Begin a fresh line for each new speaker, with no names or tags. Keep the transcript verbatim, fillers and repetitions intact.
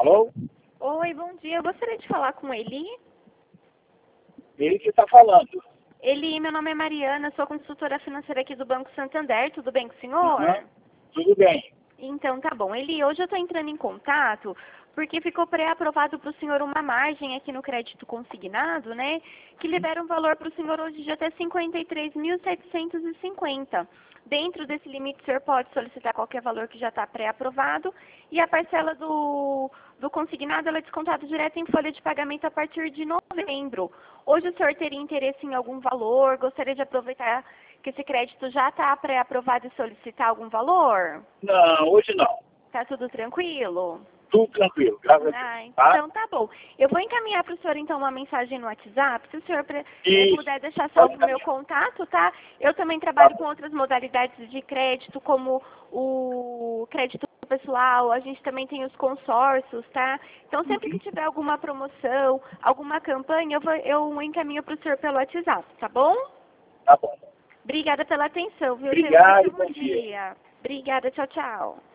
Alô?
Oi, bom dia. Eu gostaria de falar com Eli.
Ele que está falando.
Eli, meu nome é Mariana, sou consultora financeira aqui do Banco Santander. Tudo bem com o senhor?
Uhum. Tudo bem.
Então, tá bom. Eli, hoje eu estou entrando em contato porque ficou pré-aprovado para o senhor uma margem aqui no crédito consignado, né? Que libera um valor para o senhor hoje de até cinquenta e três mil setecentos e cinquenta. Dentro desse limite, o senhor pode solicitar qualquer valor que já está pré-aprovado e a parcela do, do consignado ela é descontada direto em folha de pagamento a partir de novembro. Hoje o senhor teria interesse em algum valor? Gostaria de aproveitar que esse crédito já está pré-aprovado e solicitar algum valor?
Não, hoje não.
Tá tudo tranquilo?
Tudo tranquilo, graças a
Ah,
Deus. Tá?
então tá bom. Eu vou encaminhar para o senhor então uma mensagem no WhatsApp, se o senhor pre- eh,
Isso.
puder deixar
Pode
salvo o meu
encaminhar.
contato, tá? Eu também
Tá
trabalho com
bom.
outras modalidades de crédito, como o crédito pessoal, a gente também tem os consórcios, tá? Então sempre que
Uhum.
tiver alguma promoção, alguma campanha, eu, vou, eu encaminho para o senhor pelo WhatsApp, tá bom?
Tá bom.
Obrigada pela atenção, viu? Tenha um
Obrigado,
ótimo
bom dia.
dia. Obrigada, tchau, tchau.